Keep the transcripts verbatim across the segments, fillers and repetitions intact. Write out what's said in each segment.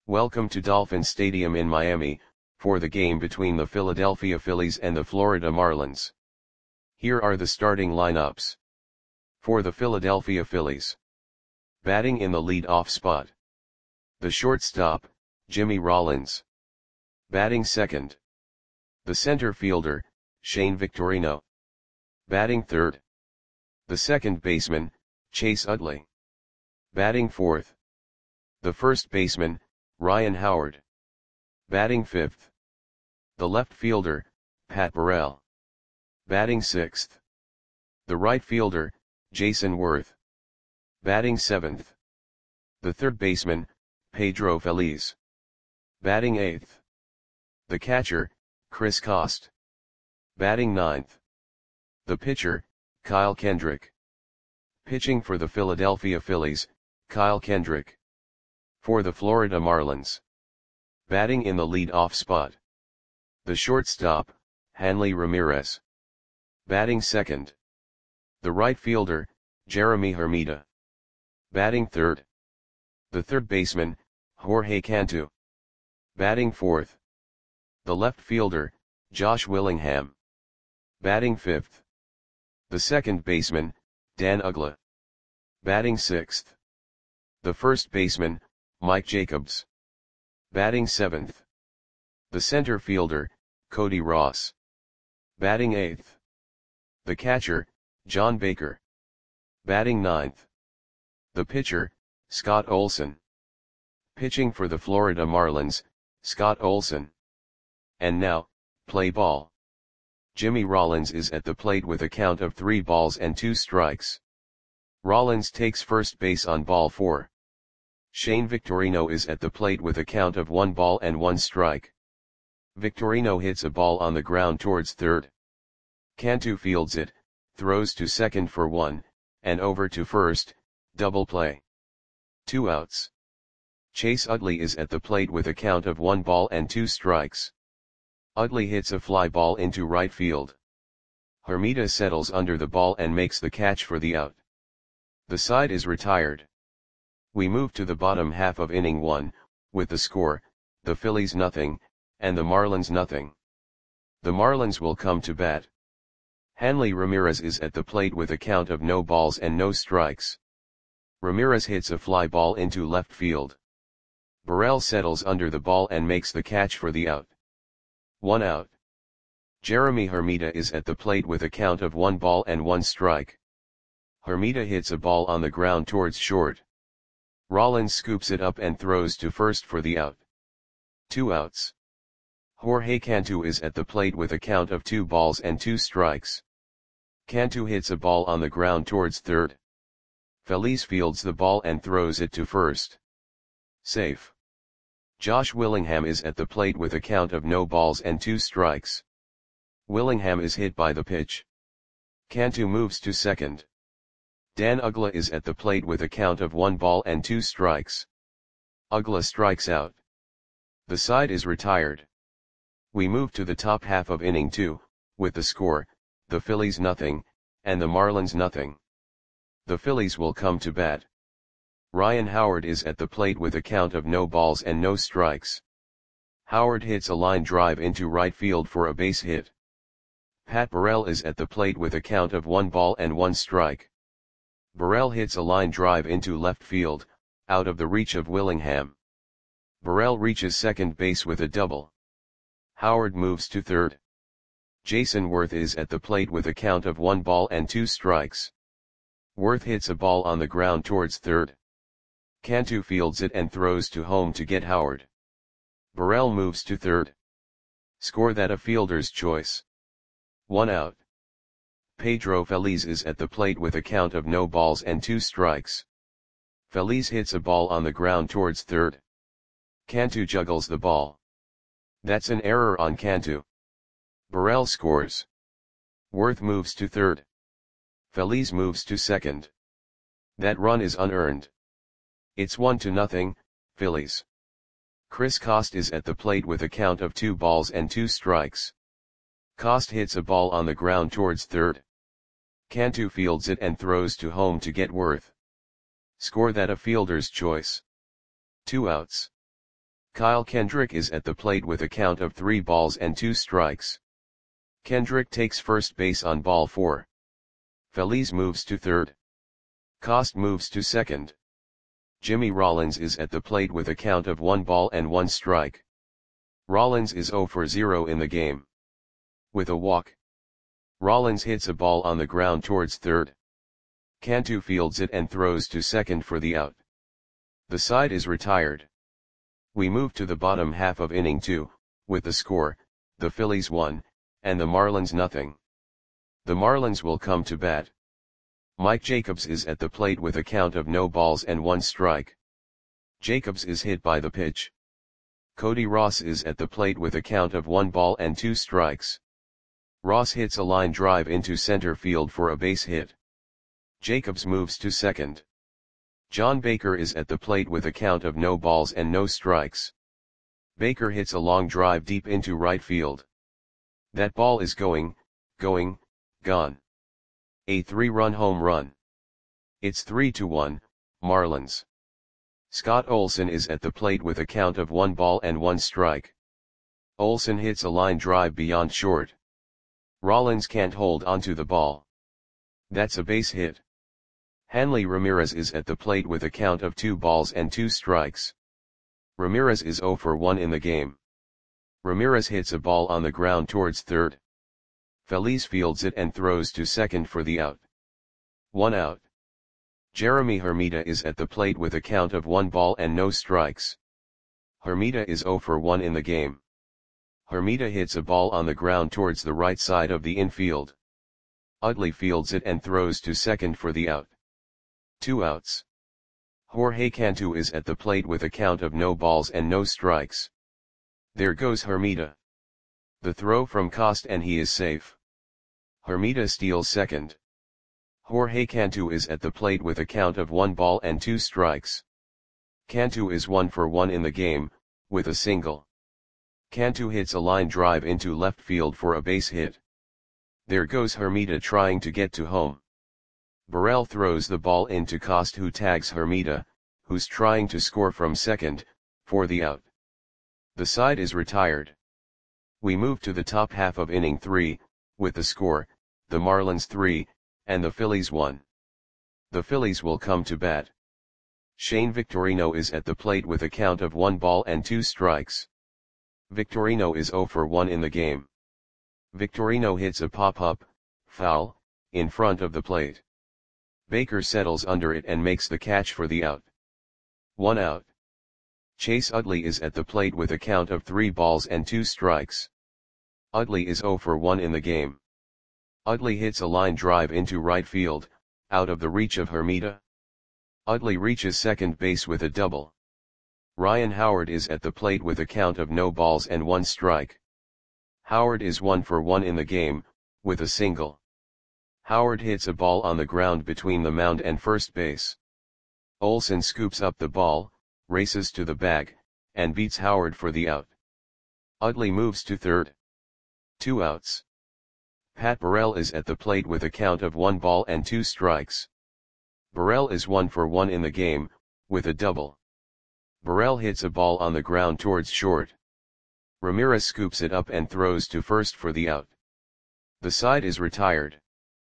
Welcome to Dolphin Stadium in Miami, for the game between the Philadelphia Phillies and the Florida Marlins. Here are the starting lineups. For the Philadelphia Phillies. Batting in the lead-off spot. The shortstop, Jimmy Rollins. Batting second. The center fielder, Shane Victorino. Batting third. The second baseman, Chase Utley. Batting fourth. The first baseman, Ryan Howard. Batting fifth. The left fielder, Pat Burrell. Batting sixth. The right fielder, Jason Worth. Batting seventh. The third baseman, Pedro Feliz. Batting eighth. The catcher, Chris Coste. Batting ninth. The pitcher, Kyle Kendrick. Pitching for the Philadelphia Phillies, Kyle Kendrick. For the Florida Marlins. Batting in the lead-off spot. The shortstop, Hanley Ramirez. Batting second. The right fielder, Jeremy Hermida. Batting third. The third baseman, Jorge Cantu. Batting fourth. The left fielder, Josh Willingham. Batting fifth. The second baseman, Dan Uggla. Batting sixth. The first baseman, Mike Jacobs. Batting seventh. The center fielder, Cody Ross. Batting eighth. The catcher, John Baker. Batting ninth. The pitcher, Scott Olson. Pitching for the Florida Marlins, Scott Olson. And now, play ball. Jimmy Rollins is at the plate with a count of three balls and two strikes. Rollins takes first base on ball four. Shane Victorino is at the plate with a count of one ball and one strike. Victorino hits a ball on the ground towards third. Cantu fields it, throws to second for one, and over to first, double play. Two outs. Chase Utley is at the plate with a count of one ball and two strikes. Utley hits a fly ball into right field. Hermida settles under the ball and makes the catch for the out. The side is retired. We move to the bottom half of inning one, with the score, the Phillies nothing, and the Marlins nothing. The Marlins will come to bat. Hanley Ramirez is at the plate with a count of no balls and no strikes. Ramirez hits a fly ball into left field. Burrell settles under the ball and makes the catch for the out. One out. Jeremy Hermida is at the plate with a count of one ball and one strike. Hermida hits a ball on the ground towards short. Rollins scoops it up and throws to first for the out. Two outs. Jorge Cantu is at the plate with a count of two balls and two strikes. Cantu hits a ball on the ground towards third. Feliz fields the ball and throws it to first. Safe. Josh Willingham is at the plate with a count of no balls and two strikes. Willingham is hit by the pitch. Cantu moves to second. Dan Uggla is at the plate with a count of one ball and two strikes. Uggla strikes out. The side is retired. We move to the top half of inning two, with the score, the Phillies nothing, and the Marlins nothing. The Phillies will come to bat. Ryan Howard is at the plate with a count of no balls and no strikes. Howard hits a line drive into right field for a base hit. Pat Burrell is at the plate with a count of one ball and one strike. Burrell hits a line drive into left field, out of the reach of Willingham. Burrell reaches second base with a double. Howard moves to third. Jason Worth is at the plate with a count of one ball and two strikes. Worth hits a ball on the ground towards third. Cantu fields it and throws to home to get Howard. Burrell moves to third. Score that a fielder's choice. One out. Pedro Feliz is at the plate with a count of no balls and two strikes. Feliz hits a ball on the ground towards third. Cantu juggles the ball. That's an error on Cantu. Burrell scores. Worth moves to third. Feliz moves to second. That run is unearned. It's one to nothing, Phillies. Chris Coste is at the plate with a count of two balls and two strikes. Coste hits a ball on the ground towards third. Cantu fields it and throws to home to get Worth. Score that a fielder's choice. Two outs. Kyle Kendrick is at the plate with a count of three balls and two strikes. Kendrick takes first base on ball four. Feliz moves to third. Cost moves to second. Jimmy Rollins is at the plate with a count of one ball and one strike. Rollins is zero for zero in the game. With a walk, Rollins hits a ball on the ground towards third. Cantu fields it and throws to second for the out. The side is retired. We move to the bottom half of inning two, with the score, the Phillies one, and the Marlins nothing. The Marlins will come to bat. Mike Jacobs is at the plate with a count of no balls and one strike. Jacobs is hit by the pitch. Cody Ross is at the plate with a count of one ball and two strikes. Ross hits a line drive into center field for a base hit. Jacobs moves to second. John Baker is at the plate with a count of no balls and no strikes. Baker hits a long drive deep into right field. That ball is going, going, gone. A three-run home run. It's three to one, Marlins. Scott Olson is at the plate with a count of one ball and one strike. Olson hits a line drive beyond short. Rollins can't hold onto the ball. That's a base hit. Hanley Ramirez is at the plate with a count of two balls and two strikes. Ramirez is zero for one in the game. Ramirez hits a ball on the ground towards third. Feliz fields it and throws to second for the out. One out. Jeremy Hermida is at the plate with a count of one ball and no strikes. Hermida is zero for one in the game. Hermida hits a ball on the ground towards the right side of the infield. Utley fields it and throws to second for the out. Two outs. Jorge Cantu is at the plate with a count of no balls and no strikes. There goes Hermida. The throw from Cost and he is safe. Hermida steals second. Jorge Cantu is at the plate with a count of one ball and two strikes. Cantu is one for one in the game, with a single. Cantu hits a line drive into left field for a base hit. There goes Hermida trying to get to home. Burrell throws the ball into Cost, who tags Hermida, who's trying to score from second, for the out. The side is retired. We move to the top half of inning three, with the score, the Marlins three, and the Phillies one. The Phillies will come to bat. Shane Victorino is at the plate with a count of one ball and two strikes. Victorino is zero for one in the game. Victorino hits a pop-up, foul, in front of the plate. Baker settles under it and makes the catch for the out. One out. Chase Utley is at the plate with a count of three balls and two strikes. Utley is zero for one in the game. Utley hits a line drive into right field, out of the reach of Hermida. Utley reaches second base with a double. Ryan Howard is at the plate with a count of no balls and one strike. Howard is one for one in the game, with a single. Howard hits a ball on the ground between the mound and first base. Olson scoops up the ball, races to the bag, and beats Howard for the out. Utley moves to third. Two outs. Pat Burrell is at the plate with a count of one ball and two strikes. Burrell is one for one in the game, with a double. Burrell hits a ball on the ground towards short. Ramirez scoops it up and throws to first for the out. The side is retired.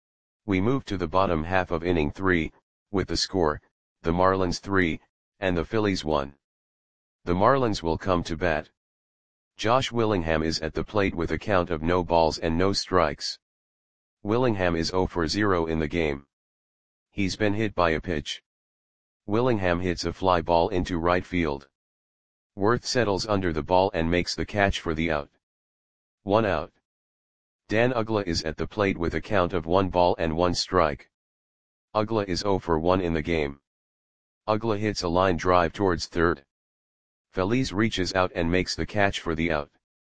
We move to the bottom half of inning three, with the score, the Marlins three, and the Phillies one. The Marlins will come to bat. Josh Willingham is at the plate with a count of no balls and no strikes. Willingham is zero for zero in the game. He's been hit by a pitch. Willingham hits a fly ball into right field. Worth settles under the ball and makes the catch for the out. One out. Dan Uggla is at the plate with a count of one ball and one strike. Uggla is zero for one in the game. Uggla hits a line drive towards third. Feliz reaches out and makes the catch for the out.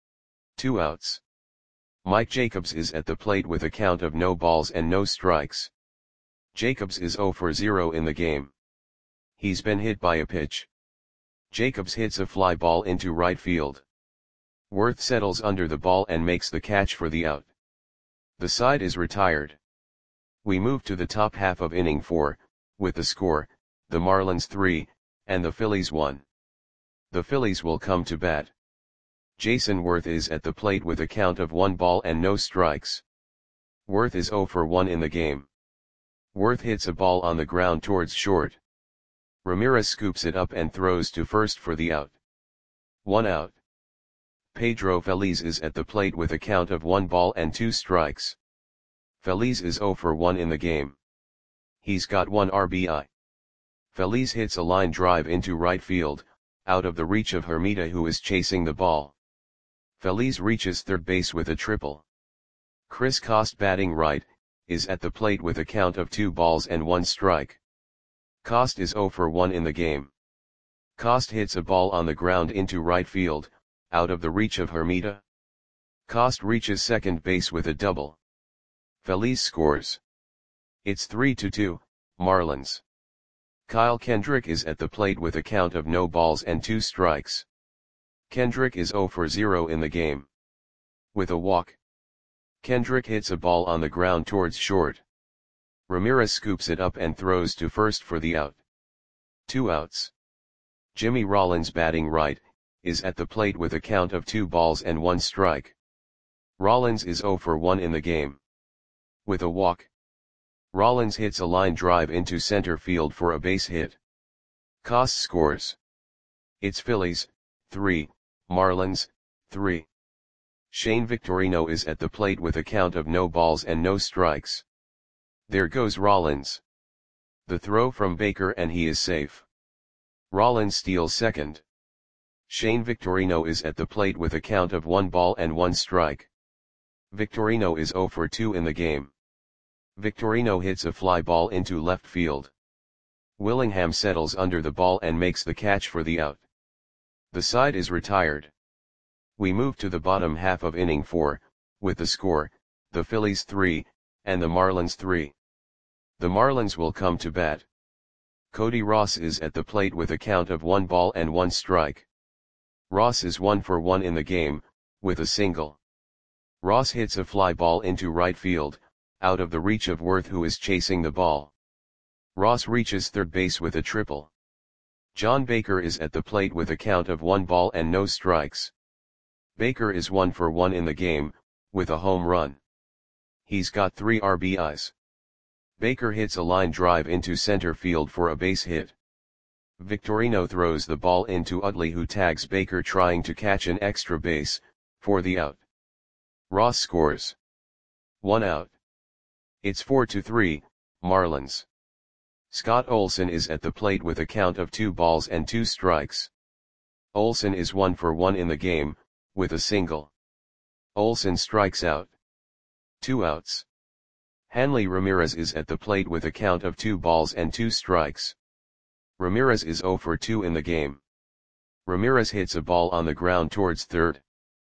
Two outs. Mike Jacobs is at the plate with a count of no balls and no strikes. Jacobs is zero for zero in the game. He's been hit by a pitch. Jacobs hits a fly ball into right field. Worth settles under the ball and makes the catch for the out. The side is retired. We move to the top half of inning four, with the score, the Marlins three, and the Phillies one. The Phillies will come to bat. Jason Worth is at the plate with a count of one ball and no strikes. Worth is zero for one in the game. Worth hits a ball on the ground towards short. Ramirez scoops it up and throws to first for the out. One out. Pedro Feliz is at the plate with a count of one ball and two strikes. Feliz is zero for one in the game. He's got one R B I. Feliz hits a line drive into right field, out of the reach of Hermida, who is chasing the ball. Feliz reaches third base with a triple. Chris Coste, batting right, is at the plate with a count of two balls and one strike. Coste is zero for one in the game. Coste hits a ball on the ground into right field, out of the reach of Hermida. Coste reaches second base with a double. Feliz scores. It's three to two, Marlins. Kyle Kendrick is at the plate with a count of no balls and two strikes. Kendrick is zero for zero in the game. With a walk. Kendrick hits a ball on the ground towards short. Ramirez scoops it up and throws to first for the out. Two outs. Jimmy Rollins, batting right, is at the plate with a count of two balls and one strike. Rollins is zero for one in the game. With a walk. Rollins hits a line drive into center field for a base hit. Coste scores. It's Phillies, three, Marlins, three. Shane Victorino is at the plate with a count of no balls and no strikes. There goes Rollins. The throw from Baker and he is safe. Rollins steals second. Shane Victorino is at the plate with a count of one ball and one strike. Victorino is zero for two in the game. Victorino hits a fly ball into left field. Willingham settles under the ball and makes the catch for the out. The side is retired. We move to the bottom half of inning four, with the score, the Phillies three, and the Marlins three. The Marlins will come to bat. Cody Ross is at the plate with a count of one ball and one strike. Ross is one for one in the game, with a single. Ross hits a fly ball into right field, out of the reach of Worth, who is chasing the ball. Ross reaches third base with a triple. John Baker is at the plate with a count of one ball and no strikes. Baker is one for one in the game, with a home run. He's got three R B Is. Baker hits a line drive into center field for a base hit. Victorino throws the ball into Utley, who tags Baker trying to catch an extra base, for the out. Ross scores. One out. It's four to three, Marlins. Scott Olson is at the plate with a count of two balls and two strikes. Olson is one for one in the game, with a single. Olson strikes out. Two outs. Hanley Ramirez is at the plate with a count of two balls and two strikes. Ramirez is zero for two in the game. Ramirez hits a ball on the ground towards third.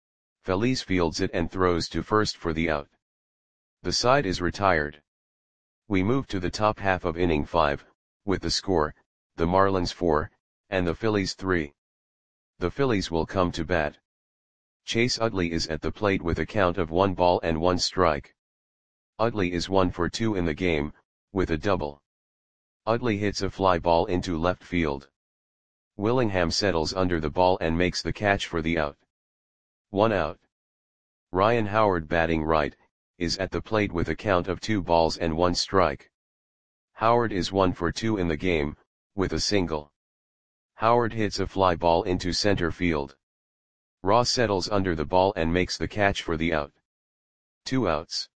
Feliz fields it and throws to first for the out. The side is retired. We move to the top half of inning five, with the score, the Marlins four, and the Phillies three. The Phillies will come to bat. Chase Utley is at the plate with a count of one ball and one strike. Utley is one for two in the game, with a double. Utley hits a fly ball into left field. Willingham settles under the ball and makes the catch for the out. One out. Ryan Howard, batting right, is at the plate with a count of two balls and one strike. Howard is one for two in the game, with a single. Howard hits a fly ball into center field. Ross settles under the ball and makes the catch for the out. Two outs.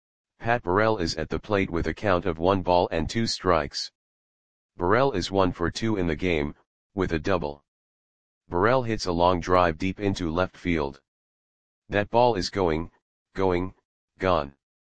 Pat Burrell is at the plate with a count of one ball and two strikes. Burrell is one for two in the game, with a double. Burrell hits a long drive deep into left field. That ball is going, going, gone.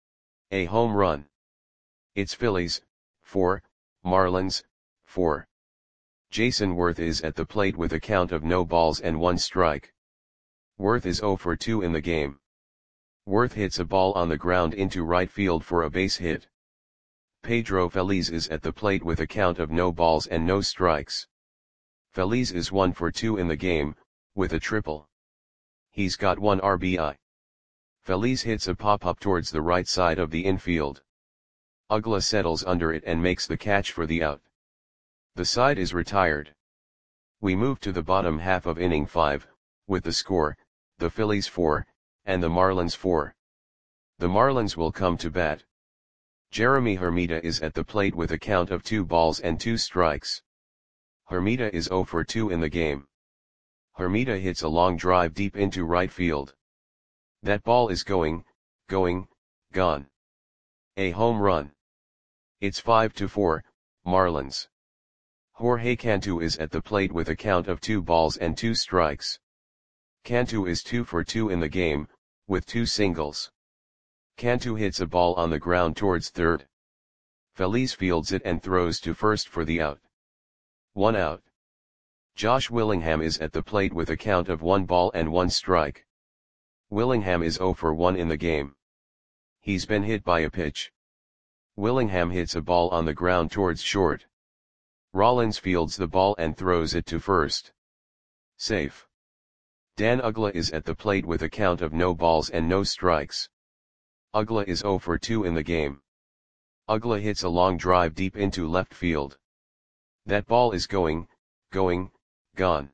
A home run. It's Phillies, four, Marlins, four. Jason Worth is at the plate with a count of no balls and one strike. Worth is zero for two in the game. Worth hits a ball on the ground into right field for a base hit. Pedro Feliz is at the plate with a count of no balls and no strikes. Feliz is one for two in the game, with a triple. He's got one R B I. Feliz hits a pop-up towards the right side of the infield. Ugla settles under it and makes the catch for the out. The side is retired. We move to the bottom half of inning five, with the score, the Phillies four, and the Marlins four. The Marlins will come to bat. Jeremy Hermida is at the plate with a count of two balls and two strikes. Hermida is oh for two in the game. Hermida hits a long drive deep into right field. That ball is going, going, gone. A home run. It's five to four, Marlins. Jorge Cantu is at the plate with a count of two balls and two strikes. Cantu is two for two in the game, with two singles. Cantu hits a ball on the ground towards third. Feliz fields it and throws to first for the out. One out. Josh Willingham is at the plate with a count of one ball and one strike. Willingham is oh for one in the game. He's been hit by a pitch. Willingham hits a ball on the ground towards short. Rollins fields the ball and throws it to first. Safe. Dan Uggla is at the plate with a count of no balls and no strikes. Uggla is oh for two in the game. Uggla hits a long drive deep into left field. That ball is going, going, gone.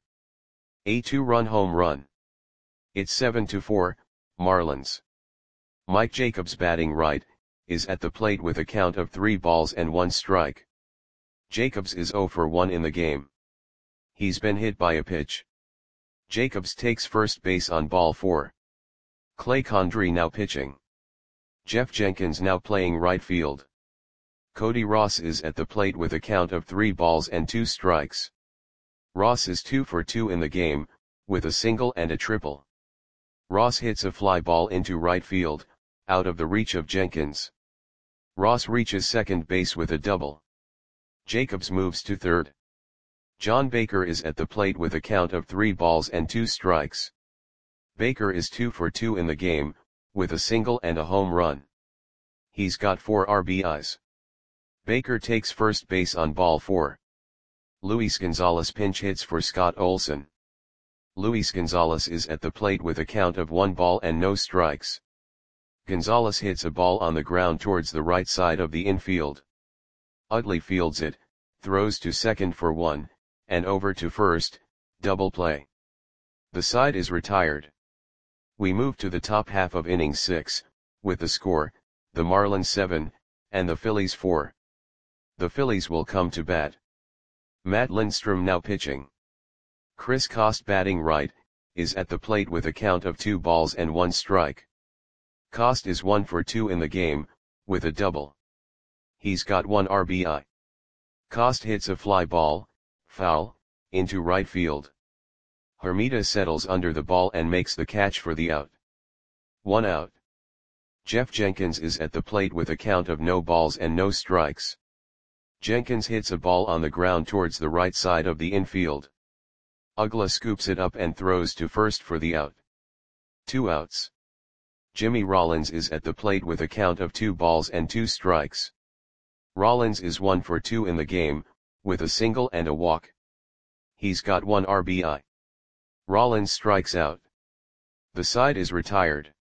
A two-run home run. It's seven to four, Marlins. Mike Jacobs, batting right, is at the plate with a count of three balls and one strike. Jacobs is oh for one in the game. He's been hit by a pitch. Jacobs takes first base on ball four. Clay Condrey now pitching. Jeff Jenkins now playing right field. Cody Ross is at the plate with a count of three balls and two strikes. Ross is two for two in the game, with a single and a triple. Ross hits a fly ball into right field, out of the reach of Jenkins. Ross reaches second base with a double. Jacobs moves to third. John Baker is at the plate with a count of three balls and two strikes. Baker is two for two in the game, with a single and a home run. He's got four R B Is. Baker takes first base on ball four. Luis Gonzalez pinch hits for Scott Olson. Luis Gonzalez is at the plate with a count of one ball and no strikes. Gonzalez hits a ball on the ground towards the right side of the infield. Utley fields it, throws to second for one, and over to first, double play. The side is retired. We move to the top half of inning six, with the score, the Marlins seven, and the Phillies four. The Phillies will come to bat. Matt Lindstrom now pitching. Chris Coste, batting right, is at the plate with a count of two balls and one strike. Coste is one for two in the game, with a double. He's got one R B I. Coste hits a fly ball, foul, into right field. Hermida settles under the ball and makes the catch for the out. One out. Jeff Jenkins is at the plate with a count of no balls and no strikes. Jenkins hits a ball on the ground towards the right side of the infield. Uggla scoops it up and throws to first for the out. Two outs. Jimmy Rollins is at the plate with a count of two balls and two strikes. Rollins is one for two in the game, with a single and a walk. He's got one R B I. Rollins strikes out. The side is retired.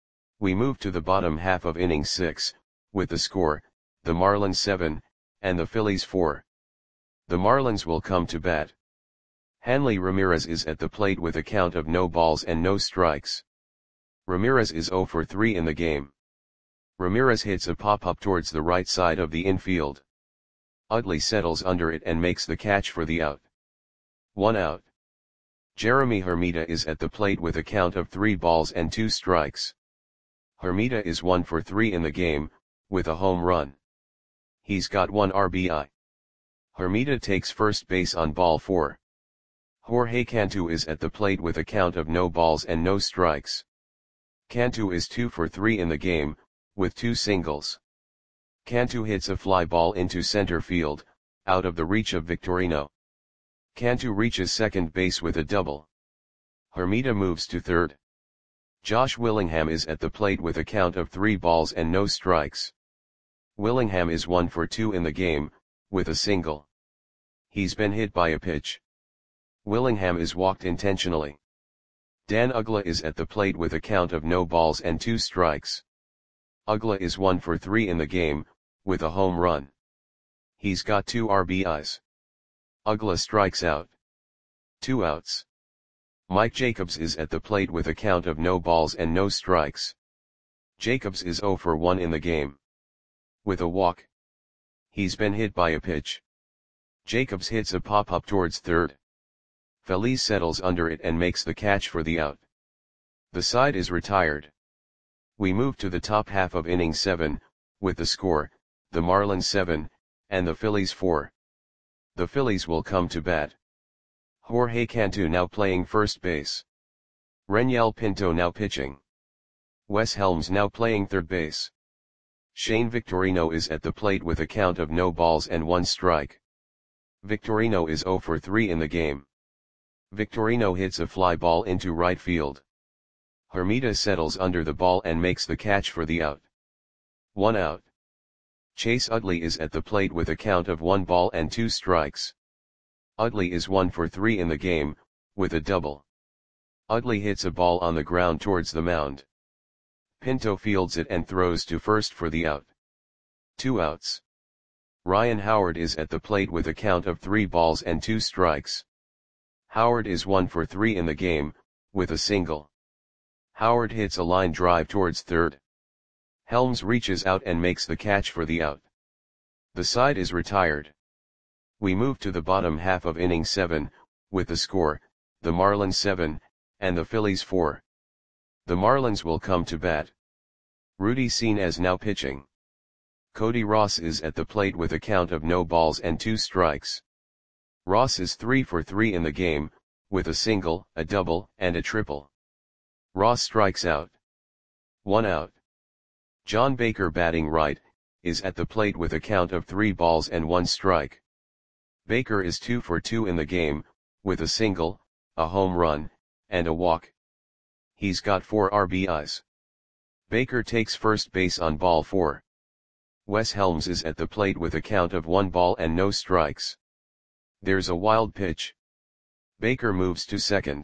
We move to the bottom half of inning six, with the score, the Marlins seven, and the Phillies four. The Marlins will come to bat. Hanley Ramirez is at the plate with a count of no balls and no strikes. Ramirez is oh for three in the game. Ramirez hits a pop-up towards the right side of the infield. Utley settles under it and makes the catch for the out. One out. Jeremy Hermida is at the plate with a count of three balls and two strikes. Hermida is one for three in the game, with a home run. He's got one R B I. Hermida takes first base on ball four. Jorge Cantu is at the plate with a count of no balls and no strikes. Cantu is two for three in the game, with two singles. Cantu hits a fly ball into center field, out of the reach of Victorino. Cantu reaches second base with a double. Hermida moves to third. Josh Willingham is at the plate with a count of three balls and no strikes. Willingham is one for two in the game, with a single. He's been hit by a pitch. Willingham is walked intentionally. Dan Uggla is at the plate with a count of no balls and two strikes. Uggla is one for three in the game, with a home run. He's got two R B Is. Uggla strikes out. Two outs. Mike Jacobs is at the plate with a count of no balls and no strikes. Jacobs is oh for one in the game. With a walk. He's been hit by a pitch. Jacobs hits a pop-up towards third. Feliz settles under it and makes the catch for the out. The side is retired. We move to the top half of inning seven, with the score, the Marlins seven, and the Phillies four. The Phillies will come to bat. Jorge Cantu now playing first base. Renyel Pinto now pitching. Wes Helms now playing third base. Shane Victorino is at the plate with a count of no balls and one strike. Victorino is oh for three in the game. Victorino hits a fly ball into right field. Hermida settles under the ball and makes the catch for the out. One out. Chase Utley is at the plate with a count of one ball and two strikes. Utley is one for three in the game, with a double. Utley hits a ball on the ground towards the mound. Pinto fields it and throws to first for the out. Two outs. Ryan Howard is at the plate with a count of three balls and two strikes. Howard is one for three in the game, with a single. Howard hits a line drive towards third. Helms reaches out and makes the catch for the out. The side is retired. We move to the bottom half of inning seven, with the score, the Marlins seven, and the Phillies four. The Marlins will come to bat. Rudy Senes now pitching. Cody Ross is at the plate with a count of no balls and two strikes. Ross is three for three in the game, with a single, a double, and a triple. Ross strikes out. One out. John Baker batting right, is at the plate with a count of three balls and one strike. Baker is two for two in the game, with a single, a home run, and a walk. He's got four R B Is. Baker takes first base on ball four. Wes Helms is at the plate with a count of one ball and no strikes. There's a wild pitch. Baker moves to second.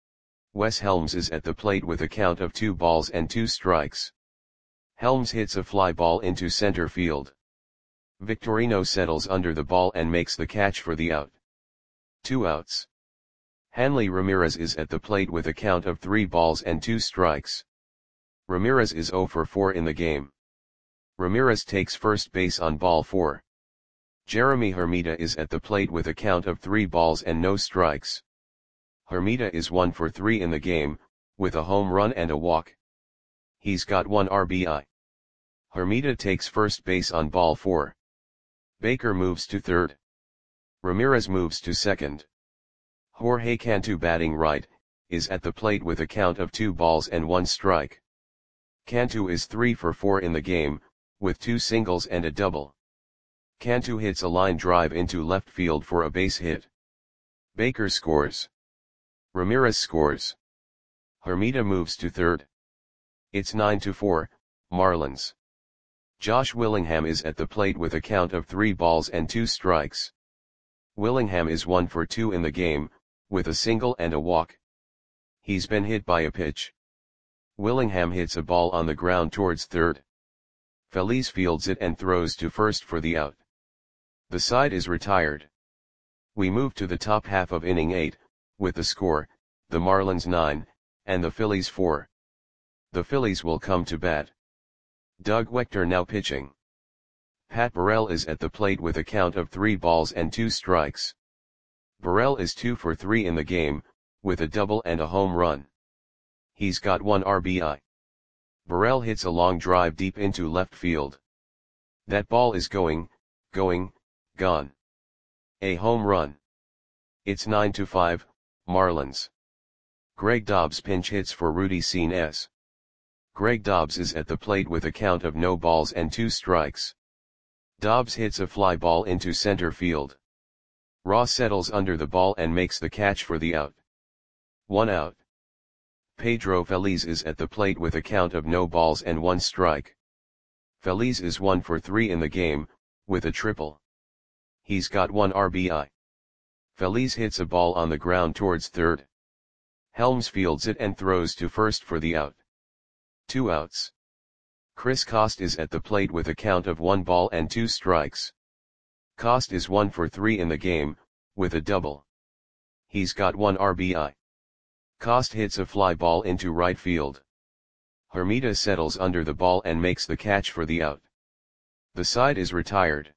Wes Helms is at the plate with a count of two balls and two strikes. Helms hits a fly ball into center field. Victorino settles under the ball and makes the catch for the out. Two outs. Hanley Ramirez is at the plate with a count of three balls and two strikes. Ramirez is oh for four in the game. Ramirez takes first base on ball four. Jeremy Hermida is at the plate with a count of three balls and no strikes. Hermida is one for three in the game, with a home run and a walk. He's got one R B I. Hermida takes first base on ball four. Baker moves to third. Ramirez moves to second. Jorge Cantu batting right, is at the plate with a count of two balls and one strike. Cantu is three for four in the game, with two singles and a double. Cantu hits a line drive into left field for a base hit. Baker scores. Ramirez scores. Hermida moves to third. It's nine to four, Marlins. Josh Willingham is at the plate with a count of three balls and two strikes. Willingham is one for two in the game, with a single and a walk. He's been hit by a pitch. Willingham hits a ball on the ground towards third. Feliz fields it and throws to first for the out. The side is retired. We move to the top half of inning eight, with the score, the Marlins nine, and the Phillies four. The Phillies will come to bat. Doug Wechter now pitching. Pat Burrell is at the plate with a count of three balls and two strikes. Burrell is two for three in the game, with a double and a home run. He's got one R B I. Burrell hits a long drive deep into left field. That ball is going, going, gone. A home run. It's nine to five, Marlins. Greg Dobbs pinch hits for Rudy Senes. Greg Dobbs is at the plate with a count of no balls and two strikes. Dobbs hits a fly ball into center field. Ross settles under the ball and makes the catch for the out. One out. Pedro Feliz is at the plate with a count of no balls and one strike. Feliz is one for three in the game, with a triple. He's got one R B I. Feliz hits a ball on the ground towards third. Helms fields it and throws to first for the out. Two outs. Chris Cost is at the plate with a count of one ball and two strikes. Cost is one for three in the game, with a double. He's got one R B I. Cost hits a fly ball into right field. Hermida settles under the ball and makes the catch for the out. The side is retired.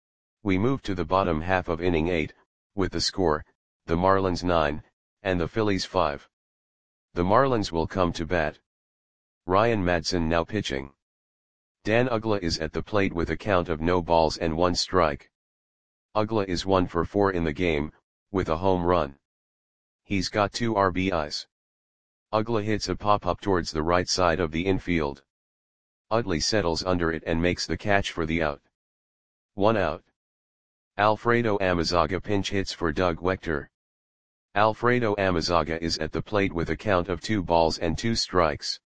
We move to the bottom half of inning eight, with the score, the Marlins nine, and the Phillies five. The Marlins will come to bat. Ryan Madson now pitching. Dan Uggla is at the plate with a count of no balls and one strike. Uggla is one for four in the game, with a home run. He's got two R B Is. Uggla hits a pop-up towards the right side of the infield. Utley settles under it and makes the catch for the out. One out. Alfredo Amezaga pinch hits for Doug Wechter. Alfredo Amezaga is at the plate with a count of two balls and two strikes.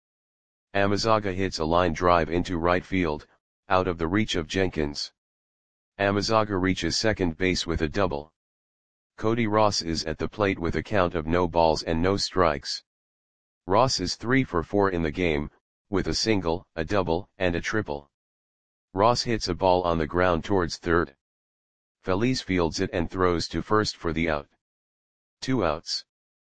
Amezaga hits a line drive into right field, out of the reach of Jenkins. Amezaga reaches second base with a double. Cody Ross is at the plate with a count of no balls and no strikes. Ross is three for four in the game, with a single, a double, and a triple. Ross hits a ball on the ground towards third. Feliz fields it and throws to first for the out. Two outs.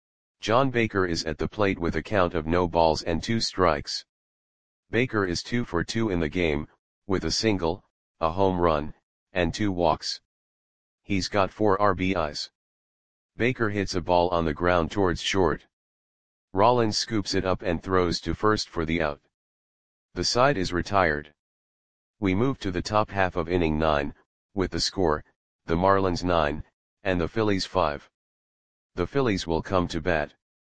John Baker is at the plate with a count of no balls and two strikes. Baker is two for two in the game, with a single, a home run, and two walks. He's got four R B Is. Baker hits a ball on the ground towards short. Rollins scoops it up and throws to first for the out. The side is retired. We move to the top half of inning nine, with the score, the Marlins nine, and the Phillies five. The Phillies will come to bat.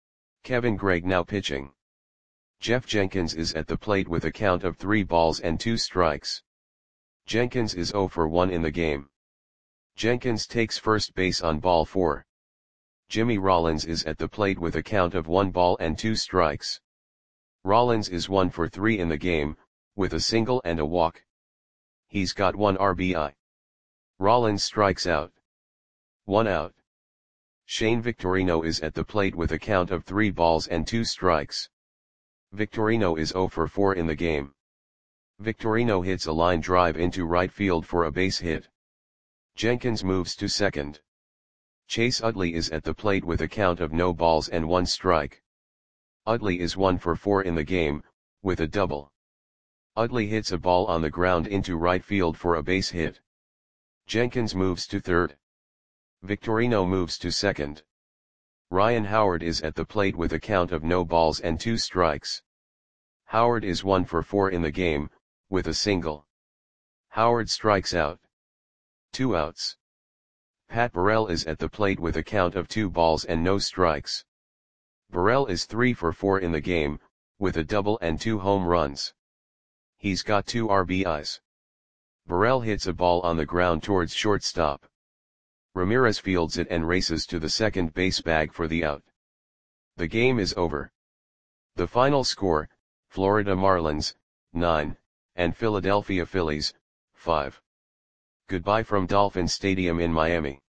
Kevin Gregg now pitching. Jeff Jenkins is at the plate with a count of three balls and two strikes. Jenkins is zero for one in the game. Jenkins takes first base on ball four. Jimmy Rollins is at the plate with a count of one ball and two strikes. Rollins is one for three in the game, with a single and a walk. He's got one R B I. Rollins strikes out. One out. Shane Victorino is at the plate with a count of three balls and two strikes. Victorino is zero for four in the game. Victorino hits a line drive into right field for a base hit. Jenkins moves to second. Chase Utley is at the plate with a count of no balls and one strike. Utley is one for four in the game, with a double. Utley hits a ball on the ground into right field for a base hit. Jenkins moves to third. Victorino moves to second. Ryan Howard is at the plate with a count of no balls and two strikes. Howard is one for four in the game, with a single. Howard strikes out. Two outs. Pat Burrell is at the plate with a count of two balls and no strikes. Burrell is three for four in the game, with a double and two home runs. He's got two R B Is. Burrell hits a ball on the ground towards shortstop. Ramirez fields it and races to the second base bag for the out. The game is over. The final score, Florida Marlins, nine, and Philadelphia Phillies, five. Goodbye from Dolphin Stadium in Miami.